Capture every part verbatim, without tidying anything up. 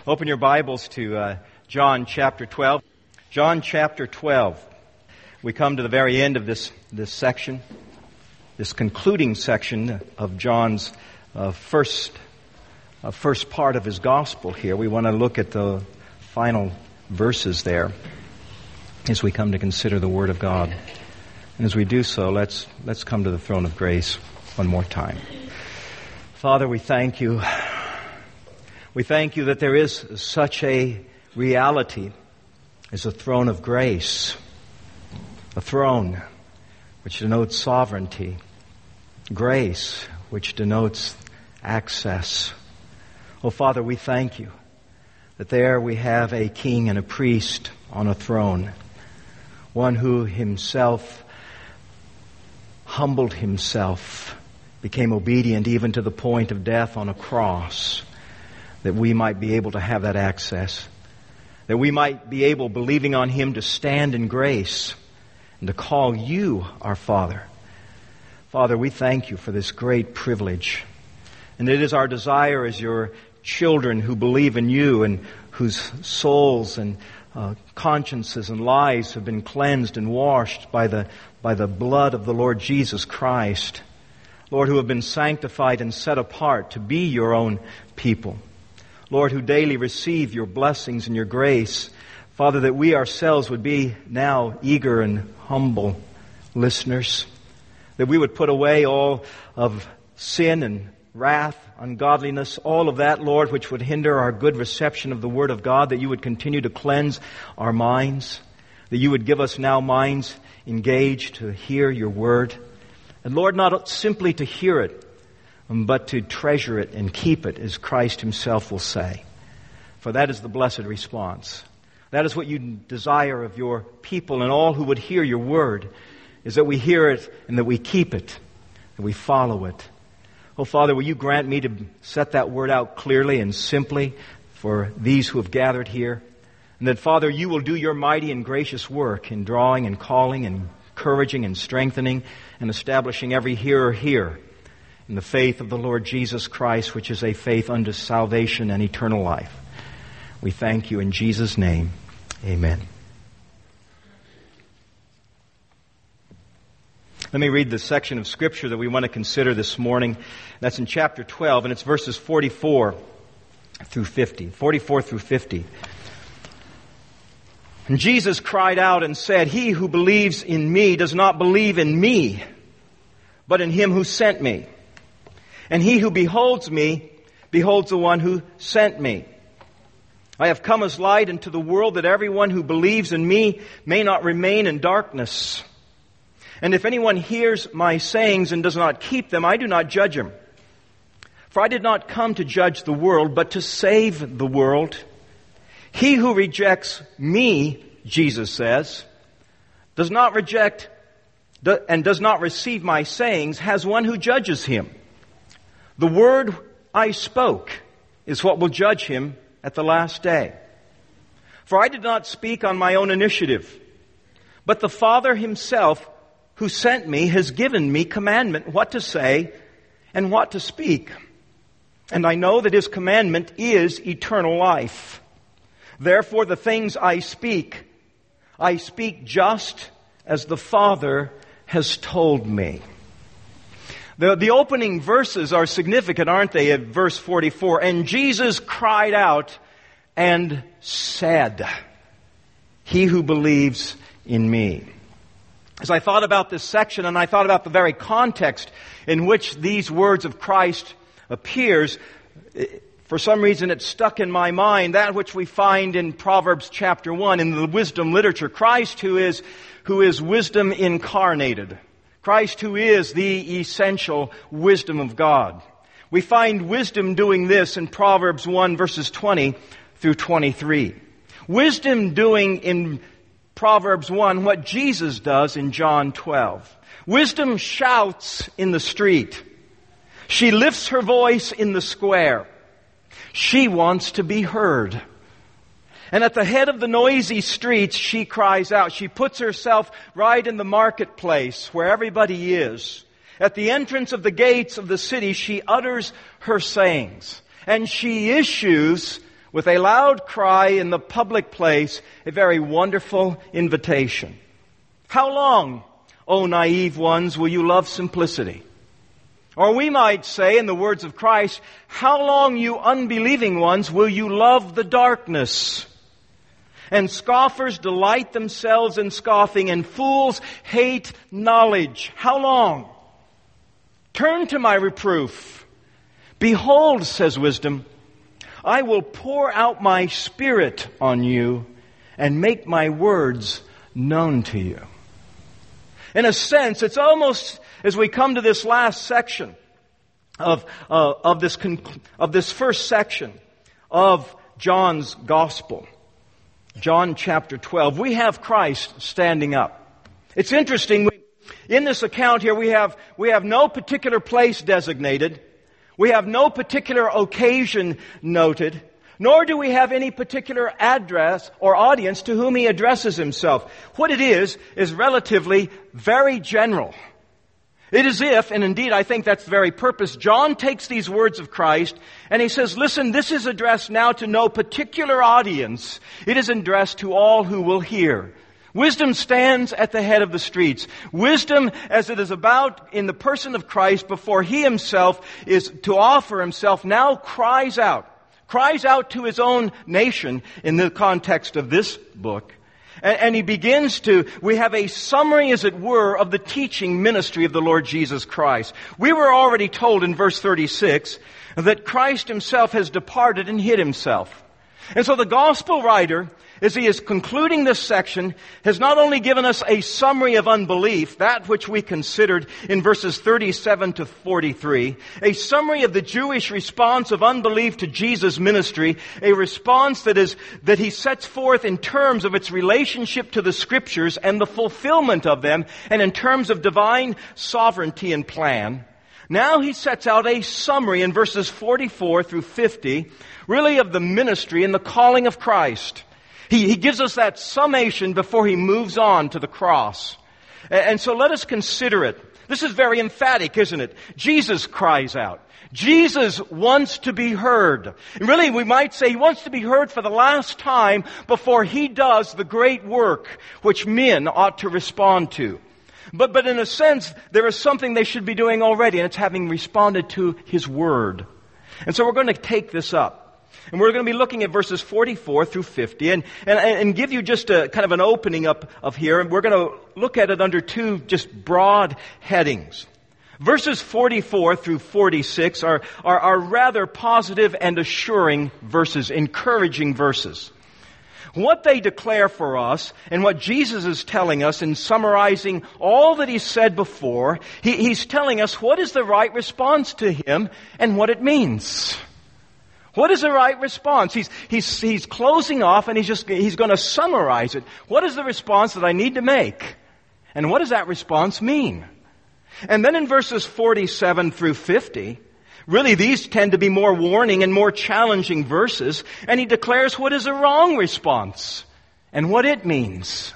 Open your Bibles to uh, John chapter twelve. John chapter twelve. We come to the very end of this, this section, this concluding section of John's uh, first, uh, first part of his gospel here. We want to look at the final verses there as we come to consider the Word of God. And as we do so, let's, let's come to the throne of grace one more time. Father, we thank you. We thank you that there is such a reality as a throne of grace, a throne which denotes sovereignty, grace which denotes access. Oh, Father, we thank you that there we have a king and a priest on a throne, one who himself humbled himself, became obedient even to the point of death on a cross, that we might be able to have that access, that we might be able, believing on Him, to stand in grace and to call you our Father. Father, we thank you for this great privilege. And it is our desire as your children who believe in you and whose souls and uh, consciences and lives have been cleansed and washed by the, by the blood of the Lord Jesus Christ, Lord, who have been sanctified and set apart to be your own people. Lord, who daily receive your blessings and your grace. Father, that we ourselves would be now eager and humble listeners. That we would put away all of sin and wrath, ungodliness, all of that, Lord, which would hinder our good reception of the Word of God. That you would continue to cleanse our minds. That you would give us now minds engaged to hear your Word. And Lord, not simply to hear it, but to treasure it and keep it, as Christ Himself will say. For that is the blessed response. That is what you desire of your people and all who would hear your word, is that we hear it and that we keep it, that we follow it. Oh, Father, will you grant me to set that word out clearly and simply for these who have gathered here? And that, Father, you will do your mighty and gracious work in drawing and calling and encouraging and strengthening and establishing every hearer here in the faith of the Lord Jesus Christ, which is a faith unto salvation and eternal life. We thank you in Jesus' name. Amen. Let me read the section of Scripture that we want to consider this morning. That's in chapter twelve, and it's verses forty-four through fifty. forty-four through fifty. And Jesus cried out and said, "He who believes in me does not believe in me, but in Him who sent me. And he who beholds me, beholds the one who sent me. I have come as light into the world, that everyone who believes in me may not remain in darkness. And if anyone hears my sayings and does not keep them, I do not judge him. For I did not come to judge the world, but to save the world. He who rejects me," Jesus says, "does not reject and does not receive my sayings, has one who judges him. The word I spoke is what will judge him at the last day. For I did not speak on my own initiative, but the Father Himself who sent me has given me commandment what to say and what to speak. And I know that His commandment is eternal life. Therefore the things I speak, I speak just as the Father has told me." The, the opening verses are significant, aren't they, at verse forty-four? "And Jesus cried out and said, 'He who believes in me.'" As I thought about this section, and I thought about the very context in which these words of Christ appears, for some reason it stuck in my mind that which we find in Proverbs chapter one, in the wisdom literature. Christ who is, who is wisdom incarnated. Christ who is the essential wisdom of God. We find wisdom doing this in Proverbs one verses twenty through twenty-three. Wisdom doing in Proverbs one what Jesus does in John twelve. Wisdom shouts in the street. She lifts her voice in the square. She wants to be heard. And at the head of the noisy streets, she cries out. She puts herself right in the marketplace where everybody is. At the entrance of the gates of the city, she utters her sayings. And she issues with a loud cry in the public place, a very wonderful invitation. How long, O naive ones, will you love simplicity? Or we might say, in the words of Christ, how long, you unbelieving ones, will you love the darkness? And scoffers delight themselves in scoffing, and fools hate knowledge. How long? Turn to my reproof. Behold, says wisdom, I will pour out my Spirit on you and make my words known to you. In a sense, it's almost as we come to this last section of uh, of this conc- of this first section of John's Gospel, John chapter twelve, we have Christ standing up. It's interesting. We, in this account here, we have we have no particular place designated. We have no particular occasion noted, nor do we have any particular address or audience to whom he addresses himself. What it is, is relatively very general. It is if, and indeed I think that's the very purpose, John takes these words of Christ and he says, listen, this is addressed now to no particular audience. It is addressed to all who will hear. Wisdom stands at the head of the streets. Wisdom, as it is about in the person of Christ before He Himself is to offer Himself, now cries out. Cries out to His own nation in the context of this book. And, and He begins to, we have a summary, as it were, of the teaching ministry of the Lord Jesus Christ. We were already told in verse thirty-six that Christ Himself has departed and hid Himself. And so the gospel writer, as he is concluding this section, has not only given us a summary of unbelief, that which we considered in verses thirty-seven to forty-three, a summary of the Jewish response of unbelief to Jesus' ministry, a response that is that he sets forth in terms of its relationship to the Scriptures and the fulfillment of them, and in terms of divine sovereignty and plan. Now he sets out a summary in verses forty-four through fifty, really of the ministry and the calling of Christ. He, he gives us that summation before he moves on to the cross. And, and so let us consider it. This is very emphatic, isn't it? Jesus cries out. Jesus wants to be heard. And really, we might say he wants to be heard for the last time before he does the great work which men ought to respond to. But, but in a sense, there is something they should be doing already, and it's having responded to His Word. And so we're going to take this up. And we're going to be looking at verses forty-four through fifty, and, and, and give you just a kind of an opening up of here. And we're going to look at it under two just broad headings. Verses forty-four through forty-six are, are, are rather positive and assuring verses, encouraging verses. What they declare for us, and what Jesus is telling us in summarizing all that He said before, he, He's telling us what is the right response to Him and what it means. What is the right response? He's, he's, he's closing off and he's just, he's going to summarize it. What is the response that I need to make? And what does that response mean? And then in verses forty-seven through fifty, really these tend to be more warning and more challenging verses, and he declares what is a wrong response and what it means.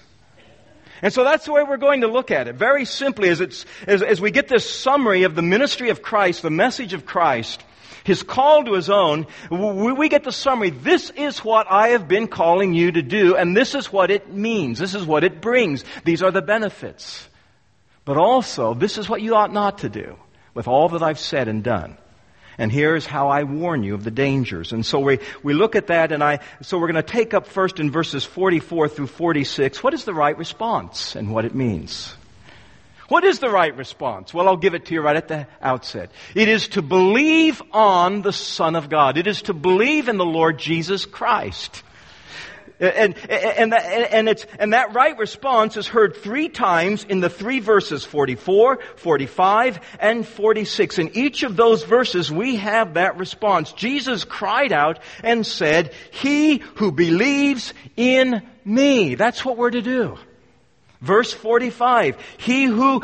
And so that's the way we're going to look at it. Very simply, as, it's, as, as we get this summary of the ministry of Christ, the message of Christ, His call to His own, we get the summary. This is what I have been calling you to do, and this is what it means. This is what it brings. These are the benefits. But also, this is what you ought not to do with all that I've said and done. And here's how I warn you of the dangers. And so we, we look at that, and I, so we're going to take up first in verses forty-four through forty-six, what is the right response and what it means. What is the right response? Well, I'll give it to you right at the outset. It is to believe on the Son of God. It is to believe in the Lord Jesus Christ. And, and, that, and, it's, and that right response is heard three times in the three verses, forty-four, forty-five, and forty-six. In each of those verses, we have that response. Jesus cried out and said, "He who believes in me." That's what we're to do. Verse forty-five, "He who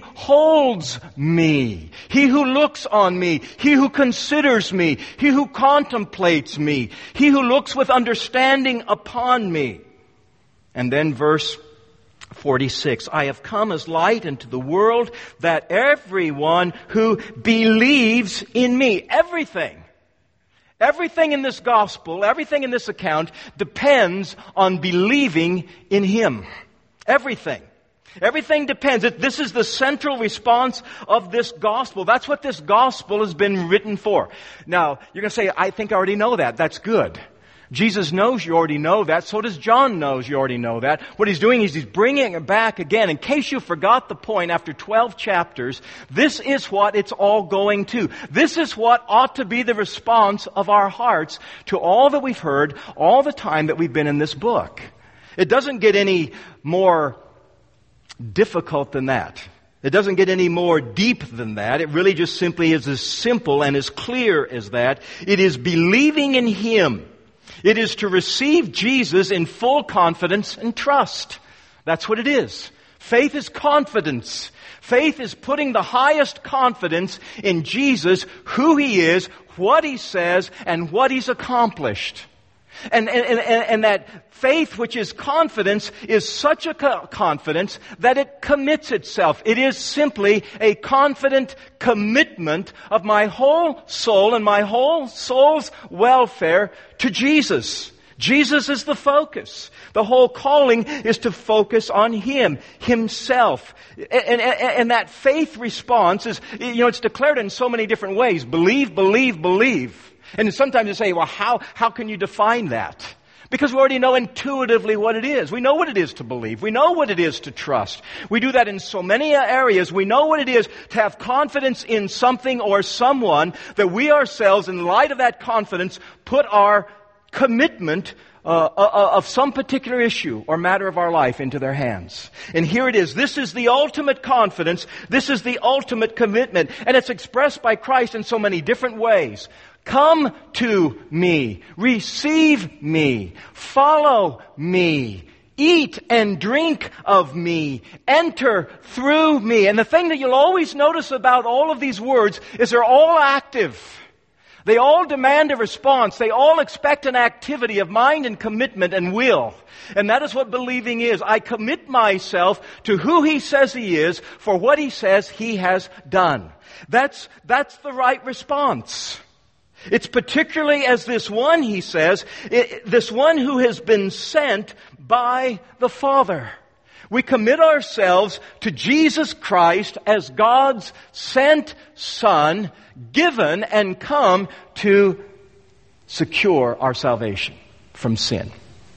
beholds me, he who looks on me, he who considers me, he who contemplates me, he who looks with understanding upon me." And then verse forty-six, "I have come as light into the world, that everyone who believes in me," everything, Everything in this gospel, everything in this account depends on believing in Him. Everything. Everything depends. This is the central response of this gospel. That's what this gospel has been written for. Now, you're going to say, I think I already know that. That's good. Jesus knows you already know that. So does John knows you already know that. What he's doing is he's bringing it back again. In case you forgot the point, after twelve chapters, this is what it's all going to. This is what ought to be the response of our hearts to all that we've heard all the time that we've been in this book. It doesn't get any more difficult than that. It doesn't get any more deep than that. It really just simply is as simple and as clear as that. It is believing in Him. It is to receive Jesus in full confidence and trust. That's what it is. Faith is confidence. Faith is putting the highest confidence in Jesus, who He is, what He says, and what He's accomplished. And, and, and, and that faith, which is confidence, is such a co- confidence that it commits itself. It is simply a confident commitment of my whole soul and my whole soul's welfare to Jesus. Jesus is the focus. The whole calling is to focus on Him, Himself. And, and, and that faith response is, you know, it's declared in so many different ways. Believe, believe, believe. And sometimes you say, well, how, how can you define that? Because we already know intuitively what it is. We know what it is to believe. We know what it is to trust. We do that in so many areas. We know what it is to have confidence in something or someone, that we ourselves, in light of that confidence, put our commitment uh, of some particular issue or matter of our life into their hands. And here it is. This is the ultimate confidence. This is the ultimate commitment. And it's expressed by Christ in so many different ways. Come to me, receive me, follow me, eat and drink of me, enter through me. And the thing that you'll always notice about all of these words is they're all active. They all demand a response. They all expect an activity of mind and commitment and will. And that is what believing is. I commit myself to who He says He is for what He says He has done. That's, that's the right response. It's particularly as this one, he says, it, this one who has been sent by the Father. We commit ourselves to Jesus Christ as God's sent Son, given and come to secure our salvation from sin.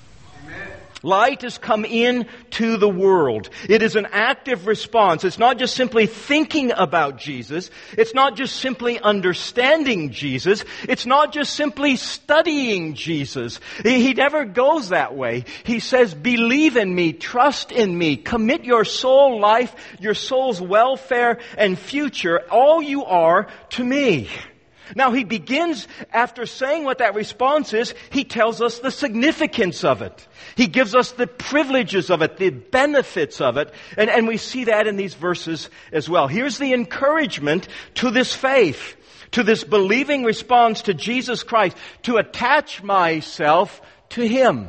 Light has come into the world. It is an active response. It's not just simply thinking about Jesus. It's not just simply understanding Jesus. It's not just simply studying Jesus. He, he never goes that way. He says, believe in me, trust in me, commit your soul life, your soul's welfare and future, all you are, to me. Now he begins, after saying what that response is, he tells us the significance of it. He gives us the privileges of it, the benefits of it, and, and we see that in these verses as well. Here's the encouragement to this faith, to this believing response to Jesus Christ, to attach myself to Him.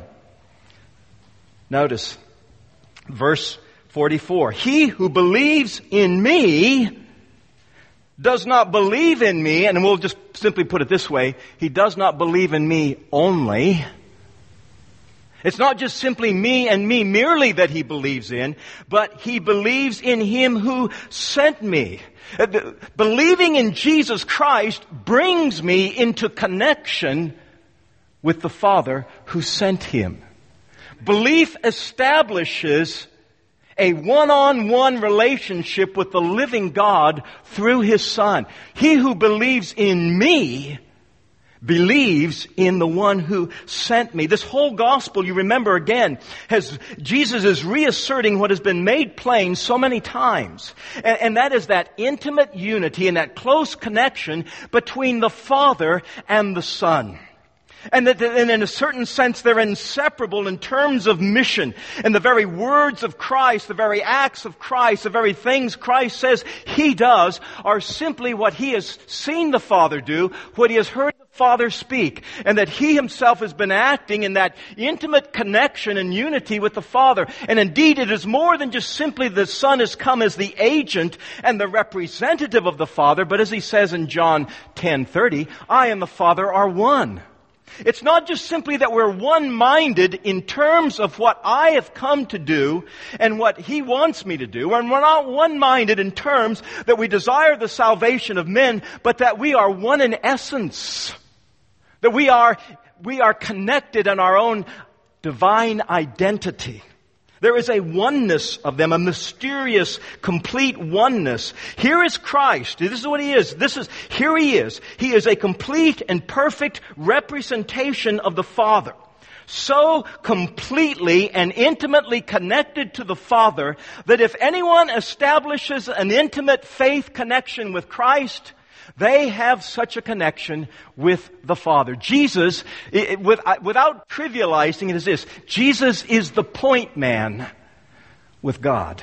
Notice, verse forty-four, he who believes in me does not believe in me, and we'll just simply put it this way, he does not believe in me only. It's not just simply me and me merely that he believes in, but he believes in Him who sent me. Believing in Jesus Christ brings me into connection with the Father who sent Him. Belief establishes a one-on-one relationship with the living God through His Son. He who believes in me believes in the one who sent me. This whole gospel, you remember again, has Jesus is reasserting what has been made plain so many times. And, and that is that intimate unity and that close connection between the Father and the Son. And that and in a certain sense they're inseparable in terms of mission. And the very words of Christ, the very acts of Christ, the very things Christ says He does are simply what He has seen the Father do, what He has heard the Father speak. And that He Himself has been acting in that intimate connection and unity with the Father. And indeed it is more than just simply the Son has come as the agent and the representative of the Father, but as He says in John ten thirty, I and the Father are one. It's not just simply that we're one-minded in terms of what I have come to do and what He wants me to do. And we're not one-minded in terms that we desire the salvation of men, but that we are one in essence. That we are, we are connected in our own divine identity. There is a oneness of them, a mysterious, complete oneness. Here is Christ. This is what He is. This is, here He is. He is a complete and perfect representation of the Father. So completely and intimately connected to the Father that if anyone establishes an intimate faith connection with Christ, they have such a connection with the Father. Jesus, it, with, without trivializing it, is this. Jesus is the point man with God.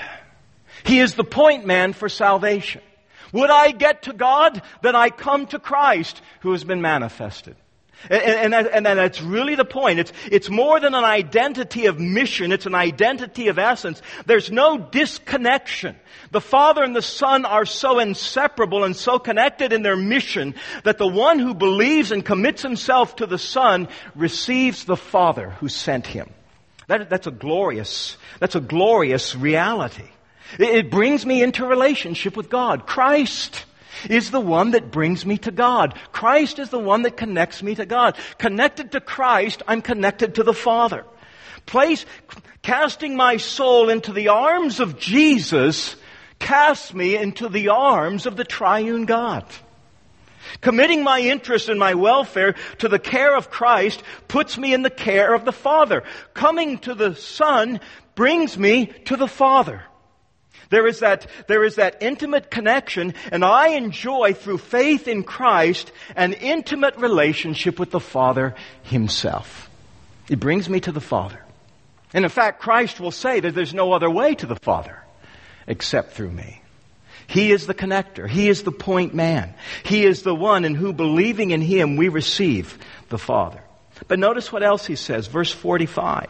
He is the point man for salvation. Would I get to God? Then I come to Christ who has been manifested. And, and, that, and that's really the point. It's, it's more than an identity of mission. It's an identity of essence. There's no disconnection. The Father and the Son are so inseparable and so connected in their mission that the one who believes and commits himself to the Son receives the Father who sent him. That, that's a glorious, that's a glorious reality. It, it brings me into relationship with God. Christ is the one that brings me to God. Christ is the one that connects me to God. Connected to Christ, I'm connected to the Father. Place, casting my soul into the arms of Jesus casts me into the arms of the triune God. Committing my interest and my welfare to the care of Christ puts me in the care of the Father. Coming to the Son brings me to the Father. There is that, there is that intimate connection, and I enjoy through faith in Christ an intimate relationship with the Father Himself. It brings me to the Father. And in fact, Christ will say that there's no other way to the Father except through me. He is the connector. He is the point man. He is the one in who, believing in Him, we receive the Father. But notice what else He says, verse forty-five.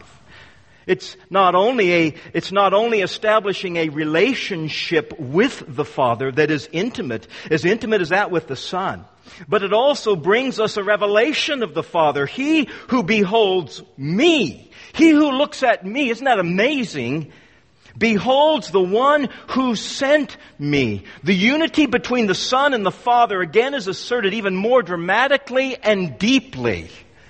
It's not only a, it's not only establishing a relationship with the Father that is intimate, as intimate as that with the Son, but it also brings us a revelation of the Father. He who beholds me, he who looks at me, isn't that amazing? Beholds the one who sent me. The unity between the Son and the Father again is asserted even more dramatically and deeply.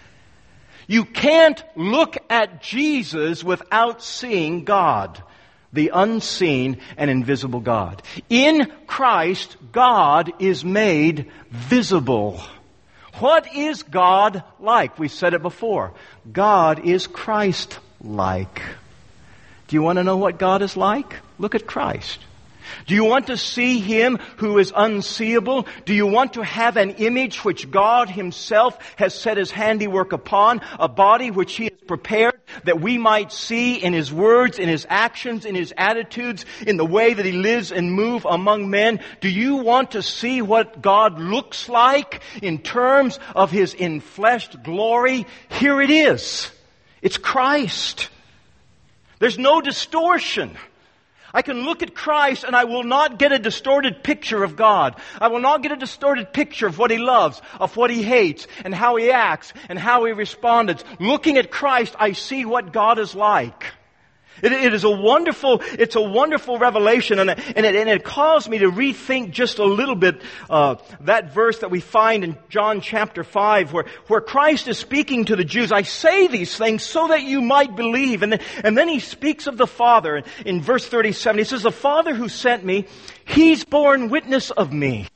You can't look at Jesus without seeing God, the unseen and invisible God. In Christ, God is made visible. What is God like? We said it before. God is Christ-like. Do you want to know what God is like? Look at Christ. Do you want to see Him who is unseeable? Do you want to have an image which God Himself has set His handiwork upon? A body which He has prepared that we might see in His words, in His actions, in His attitudes, in the way that He lives and moves among men? Do you want to see what God looks like in terms of His enfleshed glory? Here it is. It's Christ. There's no distortion. I can look at Christ and I will not get a distorted picture of God. I will not get a distorted picture of what He loves, of what He hates, and how He acts, and how He responded. Looking at Christ, I see what God is like. It, it is a wonderful, it's a wonderful revelation, and, and, it, and it caused me to rethink just a little bit uh, that verse that we find in John chapter five, where, where Christ is speaking to the Jews. I say these things so that you might believe. And then, and then He speaks of the Father. In verse thirty-seven, He says, the Father who sent me, He's borne witness of me.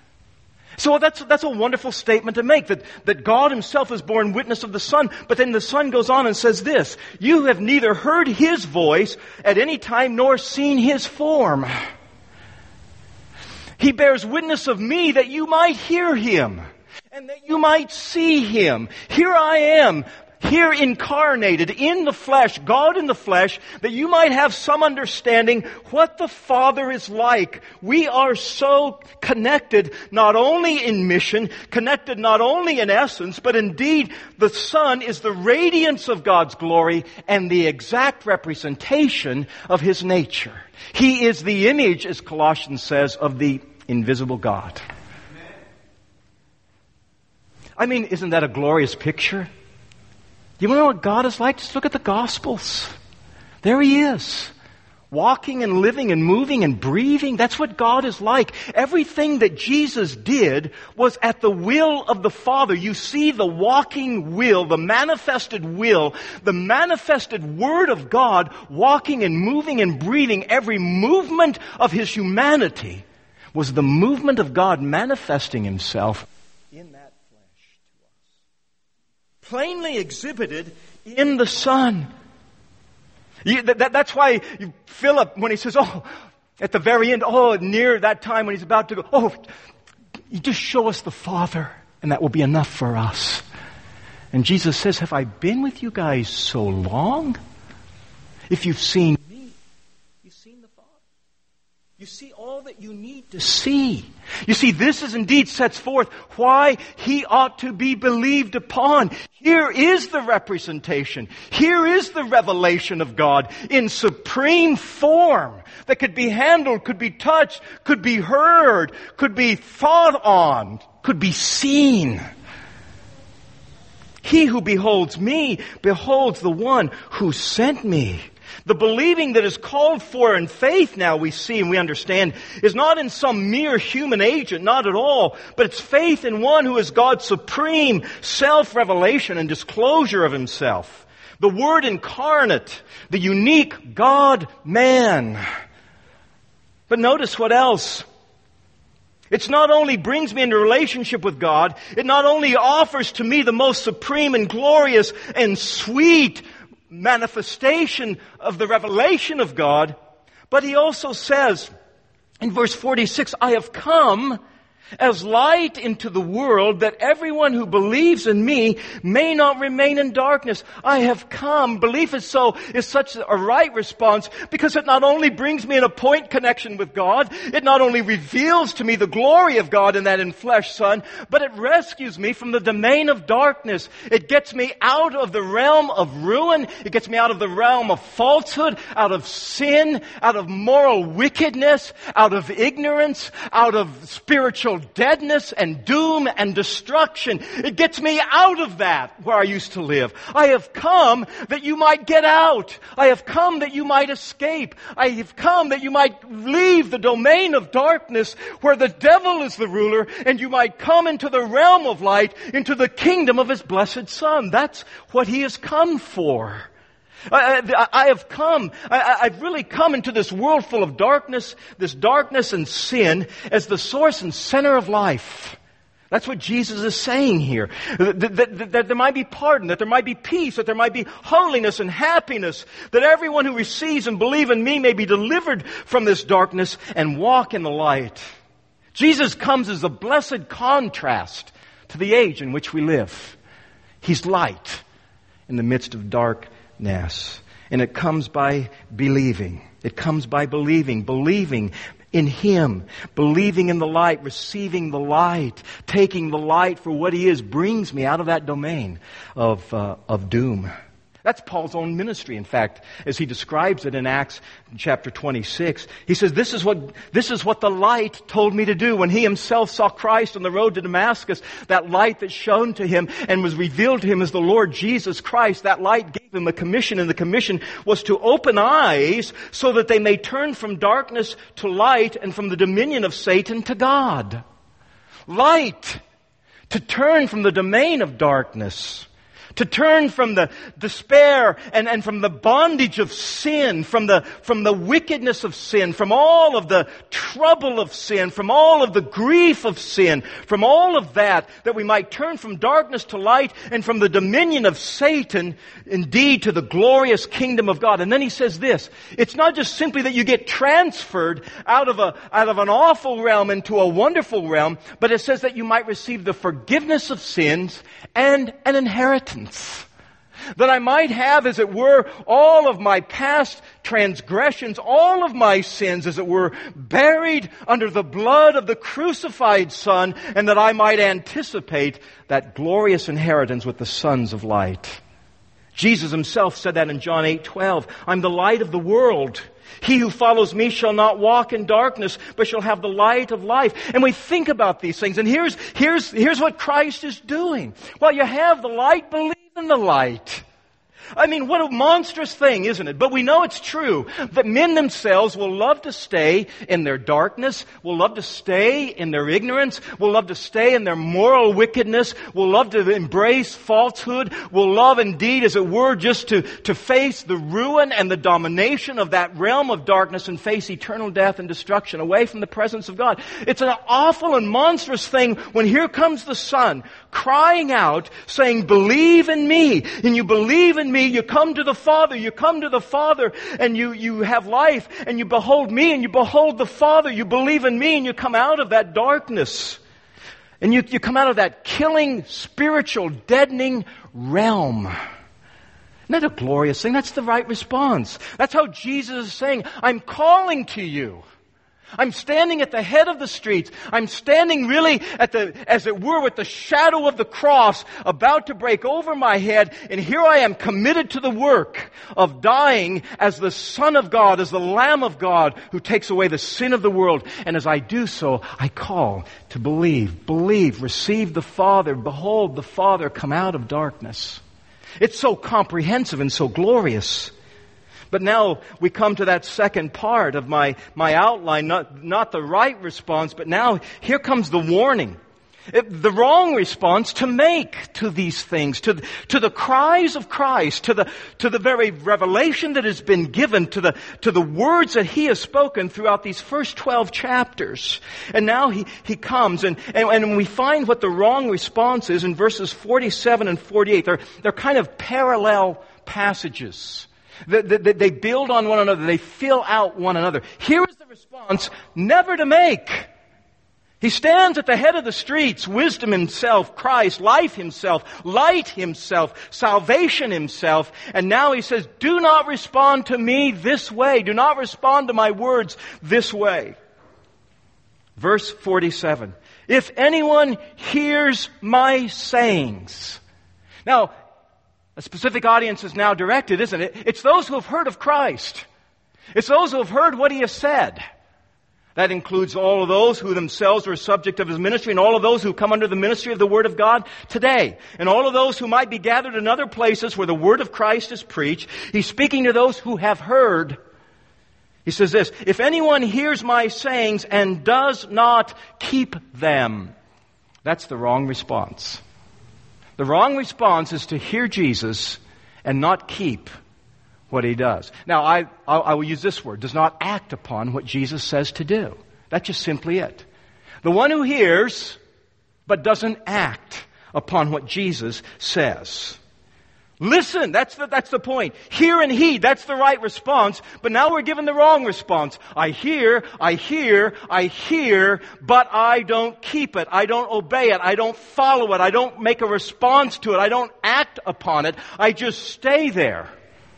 So that's, that's a wonderful statement to make, that, that God Himself has borne witness of the Son. But then the Son goes on and says this, you have neither heard His voice at any time nor seen His form. He bears witness of me that you might hear Him. and that you might see Him. Here I am, here incarnated in the flesh, God in the flesh, that you might have some understanding what the Father is like. We are so connected, not only in mission, connected not only in essence, but indeed the Son is the radiance of God's glory and the exact representation of His nature. He is the image, as Colossians says, of the invisible God. I mean, isn't that a glorious picture? You want to know what God is like? Just look at the Gospels. There He is. Walking and living and moving and breathing. That's what God is like. Everything that Jesus did was at the will of the Father. You see the walking will, the manifested will, the manifested Word of God walking and moving and breathing. Every movement of His humanity was the movement of God manifesting Himself in that plainly exhibited in the Son. You, that, that's why you, Philip, when he says, oh, at the very end, oh, near that time when he's about to go, oh, you just show us the Father, and that will be enough for us. And Jesus says, have I been with you guys so long? If you've seen me, you've seen the Father. You see all that you need to see. You see, this is indeed sets forth why He ought to be believed upon. Here is the representation. Here is the revelation of God in supreme form that could be handled, could be touched, could be heard, could be thought on, could be seen. He who beholds me beholds the one who sent me. The believing that is called for in faith, now we see and we understand, is not in some mere human agent, not at all, but it's faith in one who is God's supreme self-revelation and disclosure of Himself. The Word incarnate, the unique God-man. But notice what else. It's not only brings me into relationship with God, it not only offers to me the most supreme and glorious and sweet manifestation of the revelation of God, but He also says in verse forty-six, I have come as light into the world that everyone who believes in me may not remain in darkness. I have come. Belief is so, is such a right response because it not only brings me in a point connection with God, it not only reveals to me the glory of God in that enfleshed Son, but it rescues me from the domain of darkness. It gets me out of the realm of ruin. It gets me out of the realm of falsehood, out of sin, out of moral wickedness, out of ignorance, out of spiritual deadness and doom and destruction. It gets me out of that where I used to live. I have come that you might get out. I have come that you might escape. I have come that you might leave the domain of darkness where the devil is the ruler and you might come into the realm of light, into the kingdom of His blessed Son. That's what He has come for. I, I, I have come, I, I've really come into this world full of darkness, this darkness and sin as the source and center of life. That's what Jesus is saying here. That, that, that, that there might be pardon, that there might be peace, that there might be holiness and happiness, that everyone who receives and believes in me may be delivered from this darkness and walk in the light. Jesus comes as a blessed contrast to the age in which we live. He's light in the midst of dark Ness. And it comes by believing. It comes by believing. Believing in Him. Believing in the light. Receiving the light. Taking the light for what He is brings me out of that domain of, uh, of doom. That's Paul's own ministry, in fact, as he describes it in Acts chapter twenty-six. He says, this is what, this is what the light told me to do when he himself saw Christ on the road to Damascus. That light that shone to him and was revealed to him as the Lord Jesus Christ. That light gave him a commission, and the commission was to open eyes so that they may turn from darkness to light and from the dominion of Satan to God. Light. To turn from the domain of darkness To turn from the despair and, and from the bondage of sin, from the, from the wickedness of sin, from all of the trouble of sin, from all of the grief of sin, from all of that, that we might turn from darkness to light and from the dominion of Satan, indeed, to the glorious kingdom of God. And then he says this, it's not just simply that you get transferred out of a, out of an awful realm into a wonderful realm, but it says that you might receive the forgiveness of sins and an inheritance. That I might have, as it were, all of my past transgressions, all of my sins, as it were, buried under the blood of the crucified Son, and that I might anticipate that glorious inheritance with the sons of light. Jesus himself said that in John eight twelve. I'm the light of the world. He who follows me shall not walk in darkness, but shall have the light of life. And we think about these things, and here's, here's, here's what Christ is doing. Well, you have the light, believe in the light. I mean, what a monstrous thing, isn't it? But we know it's true that men themselves will love to stay in their darkness, will love to stay in their ignorance, will love to stay in their moral wickedness, will love to embrace falsehood, will love indeed, as it were, just to, to face the ruin and the domination of that realm of darkness and face eternal death and destruction away from the presence of God. It's an awful and monstrous thing when here comes the Son crying out, saying, believe in me, and you believe in me. Me, you come to the Father, you come to the Father, and you, you have life, and you behold me, and you behold the Father, you believe in me, and you come out of that darkness. And you, you come out of that killing, spiritual, deadening realm. Isn't that a glorious thing? That's the right response. That's how Jesus is saying, I'm calling to you. I'm standing at the head of the streets. I'm standing really at the, as it were, with the shadow of the cross about to break over my head. And here I am committed to the work of dying as the Son of God, as the Lamb of God who takes away the sin of the world. And as I do so, I call to believe, believe, receive the Father. Behold the Father come out of darkness. It's so comprehensive and so glorious. But now we come to that second part of my, my outline, not, not the right response, but now here comes the warning. It, the wrong response to make to these things, to, to the cries of Christ, to the, to the very revelation that has been given, to the, to the words that He has spoken throughout these first twelve chapters. And now He, he comes and, and, and we find what the wrong response is in verses forty-seven and forty-eight. They're, they're kind of parallel passages. They, they, they build on one another. They fill out one another. Here is the response never to make. He stands at the head of the streets, wisdom himself, Christ, life himself, light himself, salvation himself. And now he says, do not respond to me this way. Do not respond to my words this way. Verse forty-seven. If anyone hears my sayings. Now, a specific audience is now directed, isn't it? It's those who have heard of Christ. It's those who have heard what He has said. That includes all of those who themselves are subject of His ministry and all of those who come under the ministry of the Word of God today. And all of those who might be gathered in other places where the Word of Christ is preached. He's speaking to those who have heard. He says this, if anyone hears my sayings and does not keep them, that's the wrong response. The wrong response is to hear Jesus and not keep what He does. Now, I, I will use this word, does not act upon what Jesus says to do. That's just simply it. The one who hears, but doesn't act upon what Jesus says. Listen, that's the, that's the point. Hear and heed, that's the right response. But now we're given the wrong response. I hear, I hear, I hear, but I don't keep it. I don't obey it. I don't follow it. I don't make a response to it. I don't act upon it. I just stay there.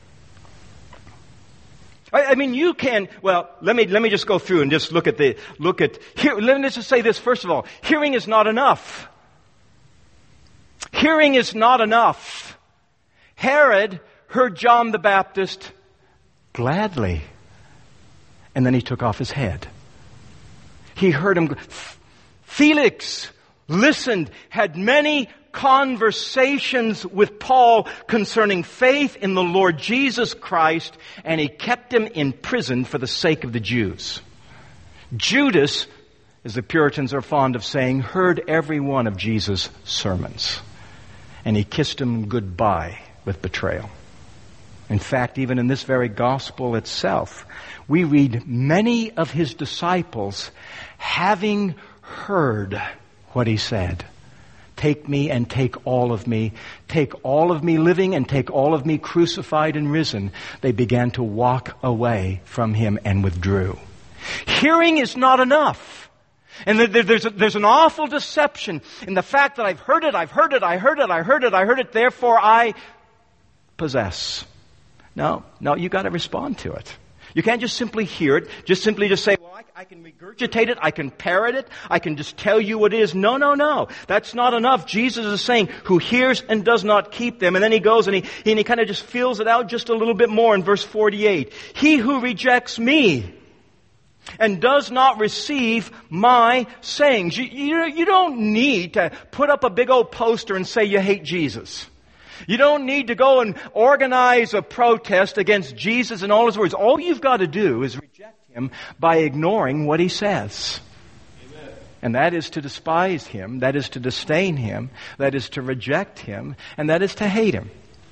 I, I mean, you can, well, let me, let me just go through and just look at the, look at, here, let me just say this first of all. Hearing is not enough. Hearing is not enough. Herod heard John the Baptist gladly. And then he took off his head. He heard him. Felix listened, had many conversations with Paul concerning faith in the Lord Jesus Christ, and he kept him in prison for the sake of the Jews. Judas, as the Puritans are fond of saying, heard every one of Jesus' sermons. and he kissed him goodbye with betrayal. In fact, even in this very gospel itself, we read many of his disciples having heard what he said. Take me and take all of me. Take all of me living and take all of me crucified and risen. They began to walk away from him and withdrew. Hearing is not enough. And there's, a, there's an awful deception in the fact that I've heard it, I've heard it, I heard it, I heard it, I heard it, therefore I possess. No, no, you got to respond to it. You can't just simply hear it, just simply just say, well, I, I can regurgitate it, I can parrot it, I can just tell you what it is. No, no, no. That's not enough. Jesus is saying, who hears and does not keep them. And then he goes and he, and he kind of just fills it out just a little bit more in verse forty-eight. He who rejects me and does not receive my sayings. You, you, you don't need to put up a big old poster and say you hate Jesus. You don't need to go and organize a protest against Jesus and all his words. All you've got to do is reject him by ignoring what he says. Amen. And that is to despise him, that is to disdain him, that is to reject him, and that is to hate him.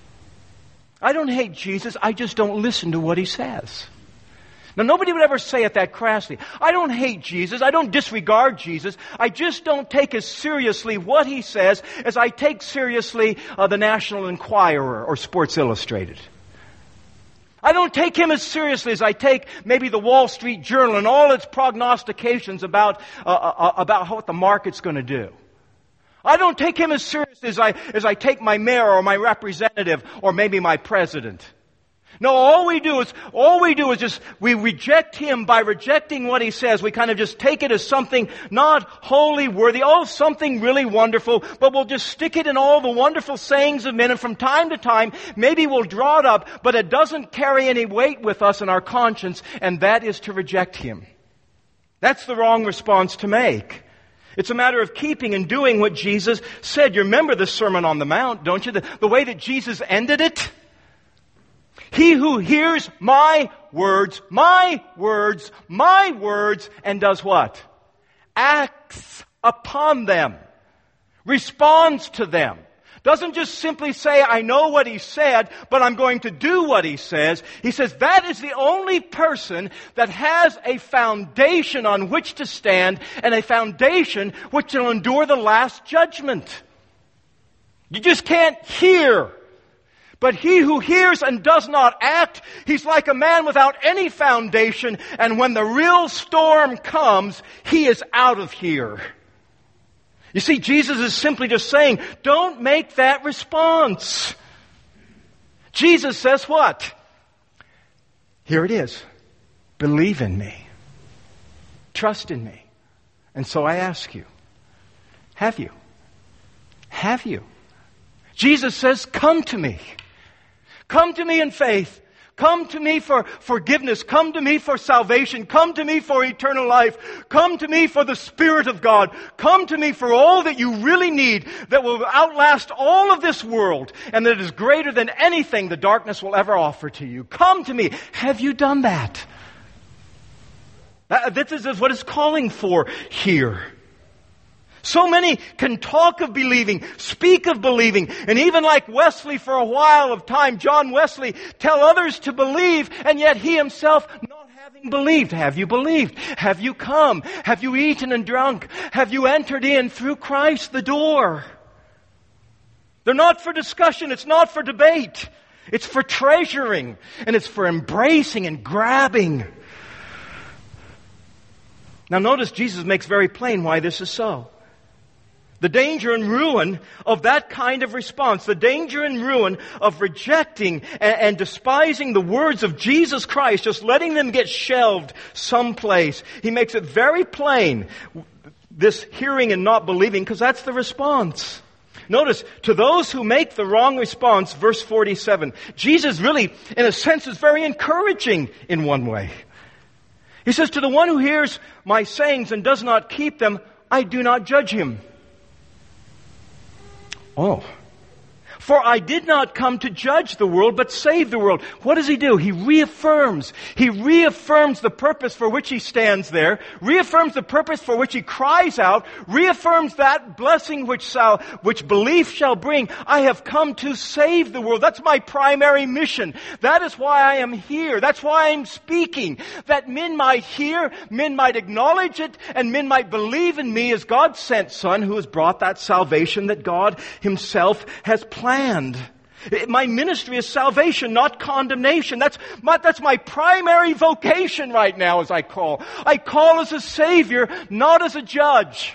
I don't hate Jesus, I just don't listen to what he says. Now, nobody would ever say it that crassly. I don't hate Jesus. I don't disregard Jesus. I just don't take as seriously what he says as I take seriously uh, the National Enquirer or Sports Illustrated. I don't take him as seriously as I take maybe the Wall Street Journal and all its prognostications about uh, uh, about what the market's going to do. I don't take him as seriously as I as I take my mayor or my representative or maybe my president. No, all we do is, all we do is just, we reject him by rejecting what he says. We kind of just take it as something not wholly worthy. Oh, something really wonderful, but we'll just stick it in all the wonderful sayings of men, and from time to time, maybe we'll draw it up, but it doesn't carry any weight with us in our conscience, and that is to reject him. That's the wrong response to make. It's a matter of keeping and doing what Jesus said. You remember the Sermon on the Mount, don't you? The, the way that Jesus ended it? He who hears my words, my words, my words, and does what? Acts upon them. Responds to them. Doesn't just simply say, I know what he said, but I'm going to do what he says. He says that is the only person that has a foundation on which to stand, and a foundation which will endure the last judgment. You just can't hear. But he who hears and does not act, he's like a man without any foundation, and when the real storm comes, he is out of here. You see, Jesus is simply just saying, don't make that response. Jesus says what? Here it is. Believe in me. Trust in me. And so I ask you, have you? Have you? Jesus says, come to me. Come to me in faith. Come to me for forgiveness. Come to me for salvation. Come to me for eternal life. Come to me for the Spirit of God. Come to me for all that you really need that will outlast all of this world and that is greater than anything the darkness will ever offer to you. Come to me. Have you done that? This is what it's calling for here. So many can talk of believing, speak of believing, and even like Wesley for a while of time, John Wesley, tell others to believe, and yet he himself not having believed. Have you believed? Have you come? Have you eaten and drunk? Have you entered in through Christ the door? They're not for discussion. It's not for debate. It's for treasuring, and it's for embracing and grabbing. Now notice Jesus makes very plain why this is so. The danger and ruin of that kind of response, the danger and ruin of rejecting and, and despising the words of Jesus Christ, just letting them get shelved someplace. He makes it very plain, this hearing and not believing, because that's the response. Notice, to those who make the wrong response, verse forty-seven, Jesus really, in a sense, is very encouraging in one way. He says, to the one who hears my sayings and does not keep them, I do not judge him. Oh, For I did not come to judge the world, but save the world. What does he do? He reaffirms. He reaffirms the purpose for which he stands there, reaffirms the purpose for which he cries out, reaffirms that blessing which shall, which belief shall bring. I have come to save the world. That's my primary mission. That is why I am here. That's why I'm speaking. That men might hear, men might acknowledge it, and men might believe in me as God's sent Son who has brought that salvation that God Himself has planned. Planned. My ministry is salvation, not condemnation. That's my, that's my primary vocation right now as I call. I call as a Savior, not as a judge.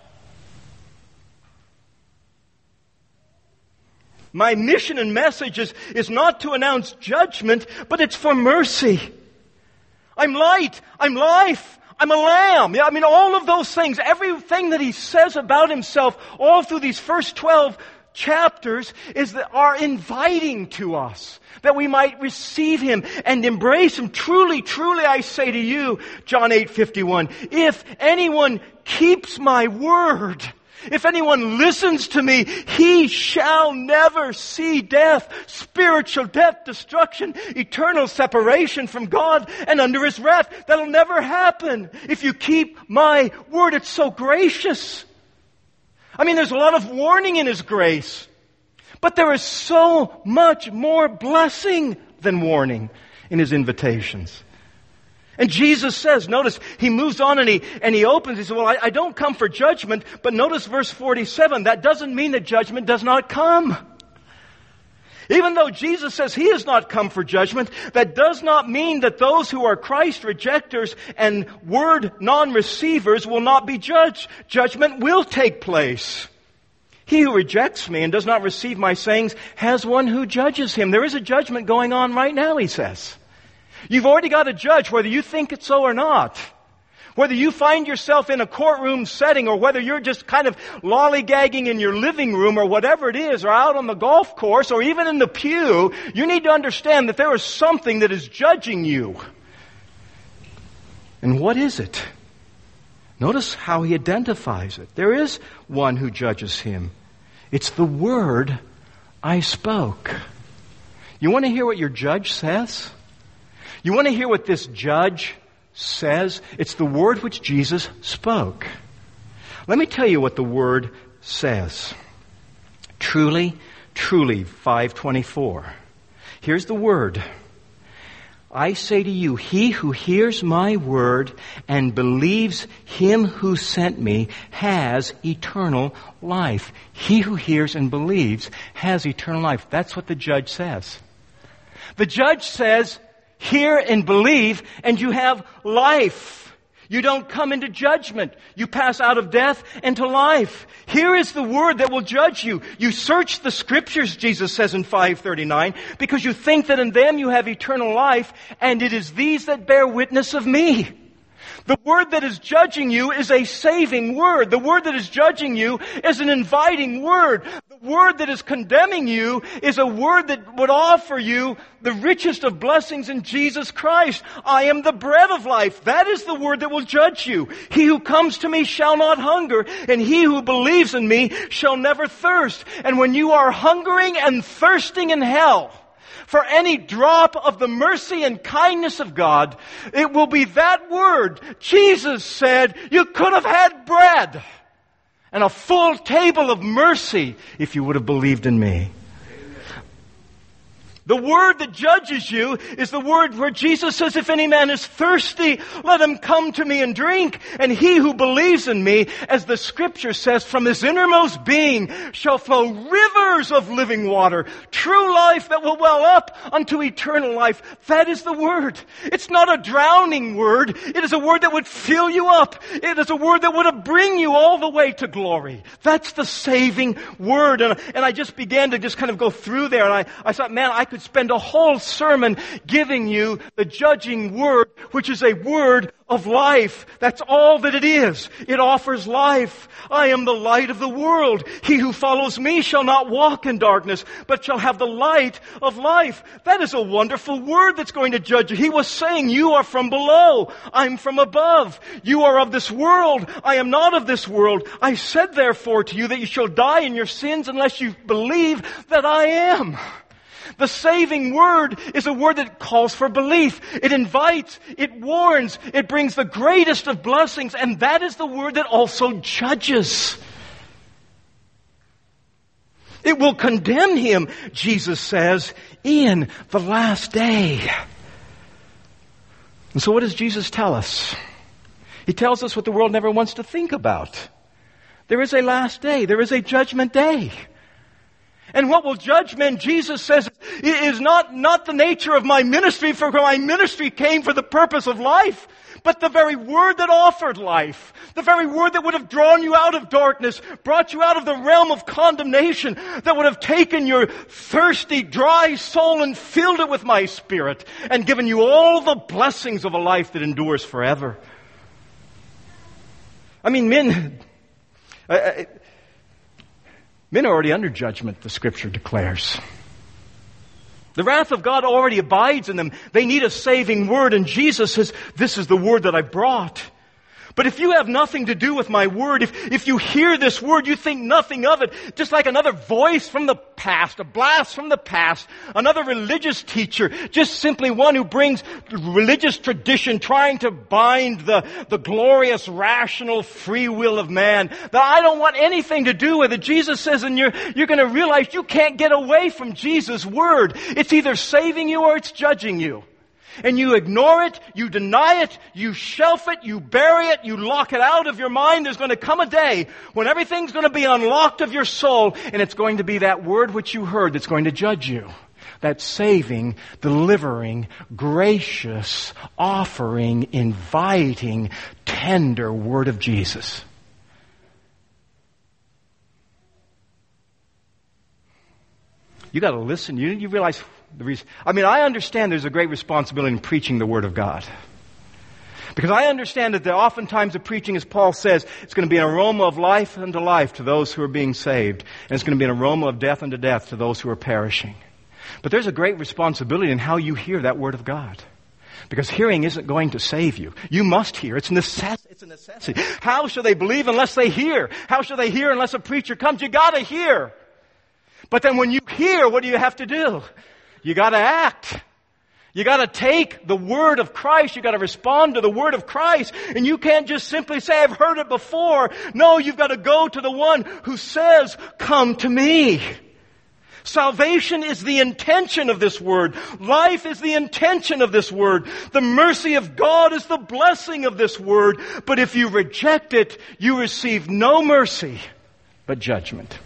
My mission and message is, is not to announce judgment, but it's for mercy. I'm light. I'm life. I'm a lamb. Yeah, I mean, all of those things, everything that He says about Himself all through these first twelve chapters is that are inviting to us that we might receive Him and embrace Him. Truly, truly, I say to you, John eight fifty-one, if anyone keeps my word, if anyone listens to me, he shall never see death, spiritual death, destruction, eternal separation from God and under His wrath. That'll never happen if you keep my word. It's so gracious. I mean, there's a lot of warning in His grace. But there is so much more blessing than warning in His invitations. And Jesus says, notice, He moves on and He, and he opens, He says, well, I, I don't come for judgment, but notice verse forty-seven, that doesn't mean that judgment does not come. Even though Jesus says He has not come for judgment, that does not mean that those who are Christ rejectors and word non-receivers will not be judged. Judgment will take place. He who rejects me and does not receive my sayings has one who judges him. There is a judgment going on right now, He says. You've already got a judge, whether you think it's so or not. Whether you find yourself in a courtroom setting or whether you're just kind of lollygagging in your living room or whatever it is, or out on the golf course or even in the pew, you need to understand that there is something that is judging you. And what is it? Notice how He identifies it. There is one who judges him. It's the word I spoke. You want to hear what your judge says? You want to hear what this judge says? It's the word which Jesus spoke. Let me tell you what the word says. Truly, truly, five twenty-four. Here's the word. I say to you, he who hears my word and believes Him who sent me has eternal life. He who hears and believes has eternal life. That's what the judge says. The judge says, hear and believe, and you have life. You don't come into judgment. You pass out of death into life. Here is the word that will judge you. You search the Scriptures, Jesus says in five thirty-nine, because you think that in them you have eternal life, and it is these that bear witness of me. The word that is judging you is a saving word. The word that is judging you is an inviting word. The word that is condemning you is a word that would offer you the richest of blessings in Jesus Christ. I am the bread of life. That is the word that will judge you. He who comes to me shall not hunger, and he who believes in me shall never thirst. And when you are hungering and thirsting in hell for any drop of the mercy and kindness of God, it will be that word. Jesus said, you could have had bread and a full table of mercy if you would have believed in me. The word that judges you is the word where Jesus says, if any man is thirsty, let him come to me and drink. And he who believes in me, as the Scripture says, from his innermost being shall flow rivers of living water. True life that will well up unto eternal life. That is the word. It's not a drowning word. It is a word that would fill you up. It is a word that would bring you all the way to glory. That's the saving word. And, and I just began to just kind of go through there. And I, I thought, man, I could spend a whole sermon giving you the judging word, which is a word of life. That's all that it is. It offers life. I am the light of the world. He who follows me shall not walk in darkness, but shall have the light of life. That is a wonderful word that's going to judge you. He was saying, you are from below. I'm from above. You are of this world. I am not of this world. I said therefore to you that you shall die in your sins unless you believe that I am. The saving word is a word that calls for belief. It invites, it warns, it brings the greatest of blessings, and that is the word that also judges. It will condemn him, Jesus says, in the last day. And so what does Jesus tell us? He tells us what the world never wants to think about. There is a last day. There is a judgment day. And what will judge men, Jesus says, is not, not the nature of my ministry, for my ministry came for the purpose of life, but the very word that offered life, the very word that would have drawn you out of darkness, brought you out of the realm of condemnation, that would have taken your thirsty, dry soul and filled it with my Spirit, and given you all the blessings of a life that endures forever. I mean, men... I, I, Men are already under judgment, the Scripture declares. The wrath of God already abides in them. They need a saving word, and Jesus says, this is the word that I brought. But if you have nothing to do with my word, if, if you hear this word, you think nothing of it, just like another voice from the past, a blast from the past, another religious teacher, just simply one who brings religious tradition trying to bind the, the glorious, rational free will of man, that I don't want anything to do with it. Jesus says, and you're, you're going to realize you can't get away from Jesus' word. It's either saving you or it's judging you. And you ignore it, you deny it, you shelf it, you bury it, you lock it out of your mind. There's going to come a day when everything's going to be unlocked of your soul, and it's going to be that word which you heard that's going to judge you. That saving, delivering, gracious, offering, inviting, tender word of Jesus. You got to listen. You, you realize... The reason, I mean, I understand there's a great responsibility in preaching the Word of God. Because I understand that there oftentimes the preaching, as Paul says, it's going to be an aroma of life unto life to those who are being saved. And it's going to be an aroma of death unto death to those who are perishing. But there's a great responsibility in how you hear that Word of God. Because hearing isn't going to save you. You must hear. It's, necess- it's a necessity. How shall they believe unless they hear? How shall they hear unless a preacher comes? You got to hear. But then when you hear, what do you have to do? You got to act. You got to take the word of Christ. You got to respond to the word of Christ. And you can't just simply say, I've heard it before. No, you've got to go to the one who says, come to me. Salvation is the intention of this word. Life is the intention of this word. The mercy of God is the blessing of this word. But if you reject it, you receive no mercy, but judgment.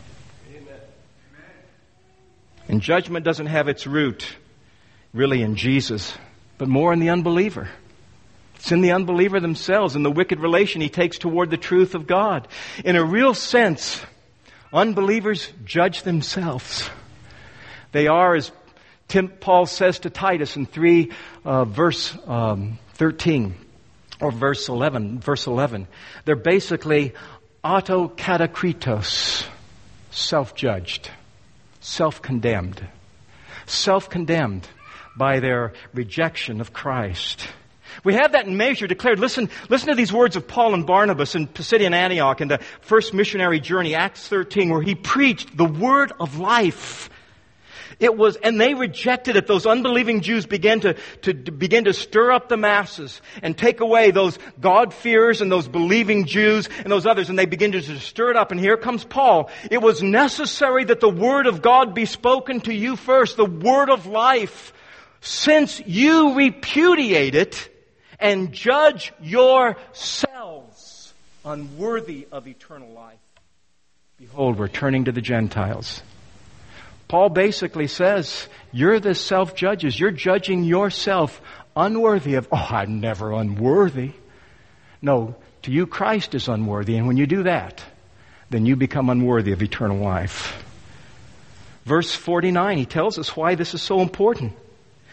And judgment doesn't have its root really in Jesus, but more in the unbeliever. It's in the unbeliever themselves, in the wicked relation he takes toward the truth of God. In a real sense, unbelievers judge themselves. They are, as Tim, Paul says to Titus in three, uh, verse um, thirteen, or verse eleven, verse eleven, they're basically autokatakritos, self-judged. Self-condemned. Self-condemned by their rejection of Christ. We have that in measure declared. Listen, listen to these words of Paul and Barnabas in Pisidian Antioch in the first missionary journey, Acts thirteen, where he preached the word of life. It was, and they rejected it. Those unbelieving Jews began to, to, to begin to stir up the masses and take away those God-fearers and those believing Jews and those others, and they begin to stir it up. And here comes Paul. It was necessary that the word of God be spoken to you first, the word of life, since you repudiate it and judge yourselves unworthy of eternal life. Behold, we're turning to the Gentiles. Paul basically says, you're the self-judges. You're judging yourself unworthy of, oh, I'm never unworthy. No, to you Christ is unworthy. And when you do that, then you become unworthy of eternal life. Verse forty-nine, he tells us why this is so important.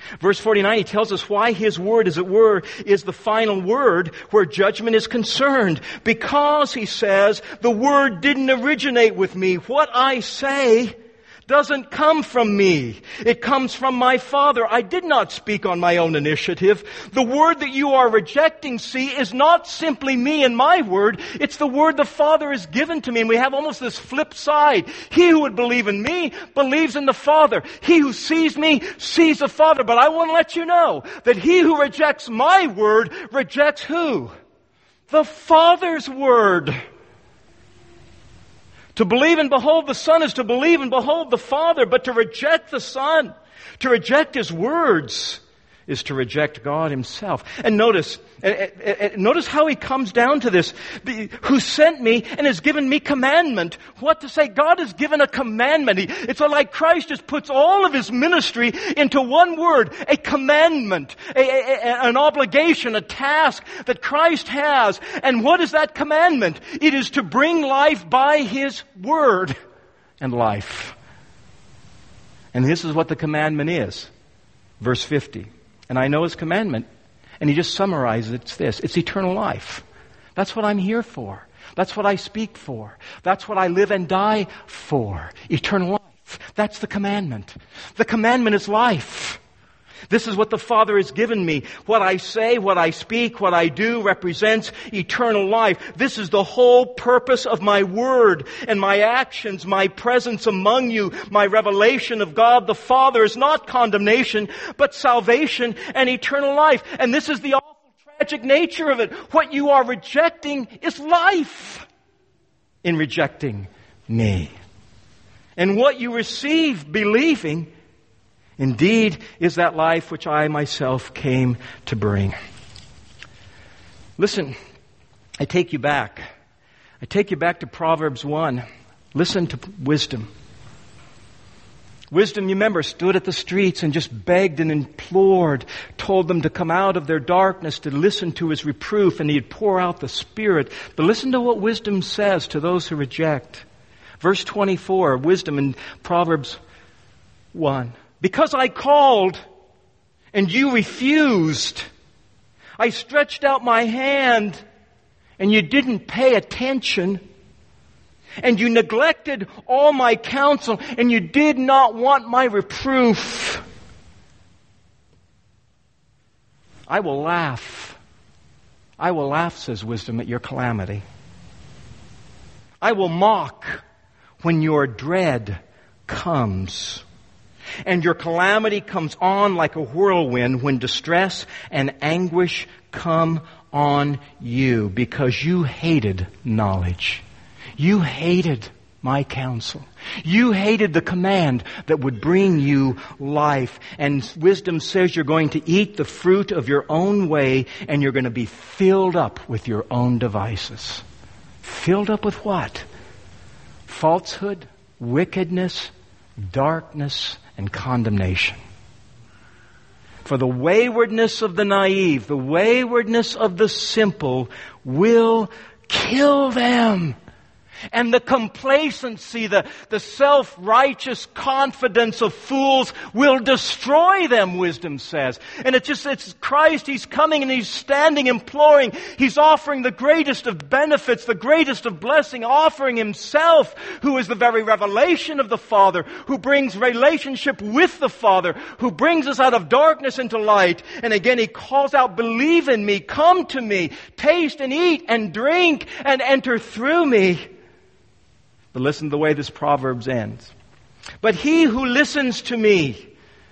Verse forty-nine, he tells us why his word, as it were, is the final word where judgment is concerned. Because, he says, the word didn't originate with me. What I say doesn't come from me. It comes from my Father. I did not speak on my own initiative. The word that you are rejecting, see, is not simply me and my word. It's the word the Father has given to me. And we have almost this flip side. He who would believe in me believes in the Father. He who sees me sees the Father. But I want to let you know that he who rejects my word rejects who? The Father's word. To believe and behold the Son is to believe and behold the Father, but to reject the Son, to reject His words, is to reject God Himself. And notice, notice how he comes down to this. Who sent me and has given me commandment. What to say? God has given a commandment. It's like Christ just puts all of His ministry into one word. A commandment. A, a, an obligation, a task that Christ has. And what is that commandment? It is to bring life by His word and life. And this is what the commandment is. Verse fifty. And I know His commandment. And He just summarizes it. It's this. It's eternal life. That's what I'm here for. That's what I speak for. That's what I live and die for. Eternal life. That's the commandment. The commandment is life. This is what the Father has given me. What I say, what I speak, what I do represents eternal life. This is the whole purpose of my word and my actions, my presence among you, my revelation of God the Father is not condemnation, but salvation and eternal life. And this is the awful, tragic nature of it. What you are rejecting is life in rejecting me. And what you receive believing indeed is that life which I myself came to bring. Listen, I take you back. I take you back to Proverbs one. Listen to wisdom. Wisdom, you remember, stood at the streets and just begged and implored, told them to come out of their darkness, to listen to his reproof, and he'd pour out the Spirit. But listen to what wisdom says to those who reject. Verse twenty-four, wisdom in Proverbs one. Because I called and you refused. I stretched out my hand and you didn't pay attention. And you neglected all my counsel and you did not want my reproof. I will laugh. I will laugh, says wisdom, at your calamity. I will mock when your dread comes. And your calamity comes on like a whirlwind when distress and anguish come on you because you hated knowledge. You hated my counsel. You hated the command that would bring you life. And wisdom says you're going to eat the fruit of your own way and you're going to be filled up with your own devices. Filled up with what? Falsehood, wickedness, darkness, and condemnation. For the waywardness of the naive, the waywardness of the simple will kill them. And the complacency, the, the self-righteous confidence of fools will destroy them, wisdom says. And it's just, it's Christ, He's coming and He's standing imploring. He's offering the greatest of benefits, the greatest of blessing, offering Himself, who is the very revelation of the Father, who brings relationship with the Father, who brings us out of darkness into light. And again, He calls out, believe in me, come to me, taste and eat and drink and enter through me. But listen to the way this Proverbs ends. But he who listens to me,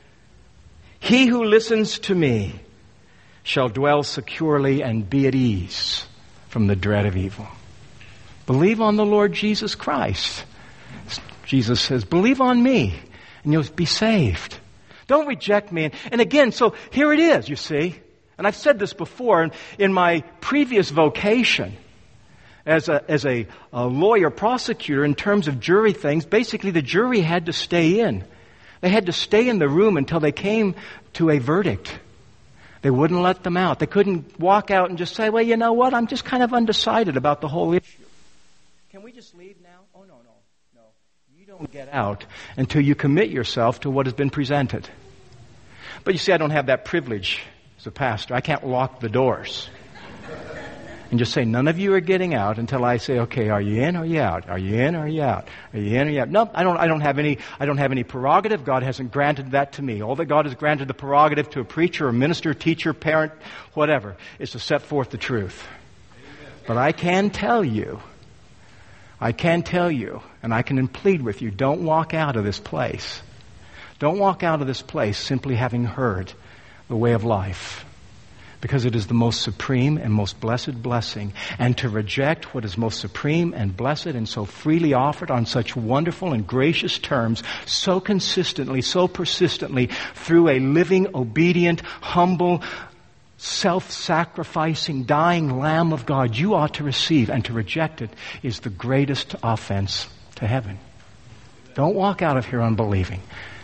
he who listens to me shall dwell securely and be at ease from the dread of evil. Believe on the Lord Jesus Christ. Jesus says, believe on me and you'll be saved. Don't reject me. And again, so here it is, you see. And I've said this before in, in my previous vocation. As a, as a, a lawyer prosecutor in terms of jury things, basically the jury had to stay in. They had to stay in the room until they came to a verdict. They wouldn't let them out. They couldn't walk out and just say, well, you know what, I'm just kind of undecided about the whole issue. Can we just leave now? Oh, no, no, no. You don't get out until you commit yourself to what has been presented. But you see, I don't have that privilege as a pastor. I can't lock the doors and just say, none of you are getting out until I say, okay, are you in or are you out? Are you in or are you out? Are you in or are you out? No, I don't, I don't have any, I don't have any prerogative. God hasn't granted that to me. All that God has granted the prerogative to a preacher, a minister, teacher, parent, whatever, is to set forth the truth. But I can tell you, I can tell you, and I can plead with you, don't walk out of this place. Don't walk out of this place simply having heard the way of life. Because it is the most supreme and most blessed blessing. And to reject what is most supreme and blessed and so freely offered on such wonderful and gracious terms, so consistently, so persistently, through a living, obedient, humble, self-sacrificing, dying Lamb of God, you ought to receive, and to reject it is the greatest offense to heaven. Don't walk out of here unbelieving.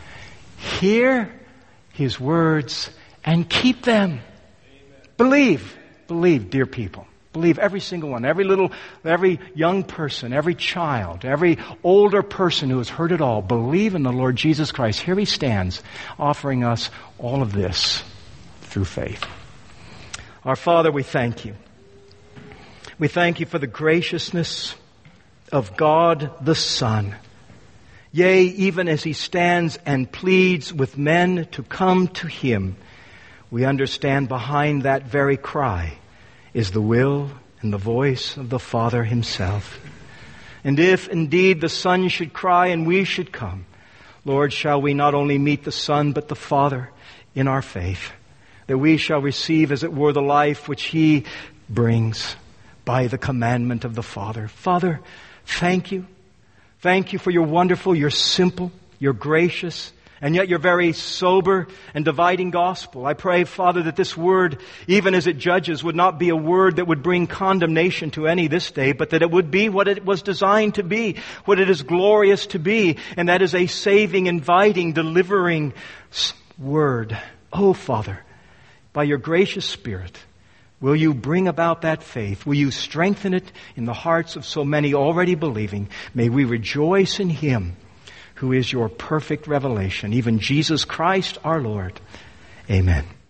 Hear His words and keep them. Believe, believe, dear people. Believe, every single one, every little, every young person, every child, every older person who has heard it all. Believe in the Lord Jesus Christ. Here He stands, offering us all of this through faith. Our Father, we thank You. We thank You for the graciousness of God the Son. Yea, even as He stands and pleads with men to come to Him, we understand behind that very cry is the will and the voice of the Father Himself. And if indeed the Son should cry and we should come, Lord, shall we not only meet the Son but the Father in our faith, that we shall receive, as it were, the life which He brings by the commandment of the Father. Father, thank You. Thank You for Your wonderful, Your simple, Your gracious, and yet Your very sober and dividing gospel. I pray, Father, that this word, even as it judges, would not be a word that would bring condemnation to any this day, but that it would be what it was designed to be, what it is glorious to be, and that is a saving, inviting, delivering word. Oh, Father, by Your gracious Spirit, will You bring about that faith? Will You strengthen it in the hearts of so many already believing? May we rejoice in Him who is Your perfect revelation, even Jesus Christ our Lord. Amen.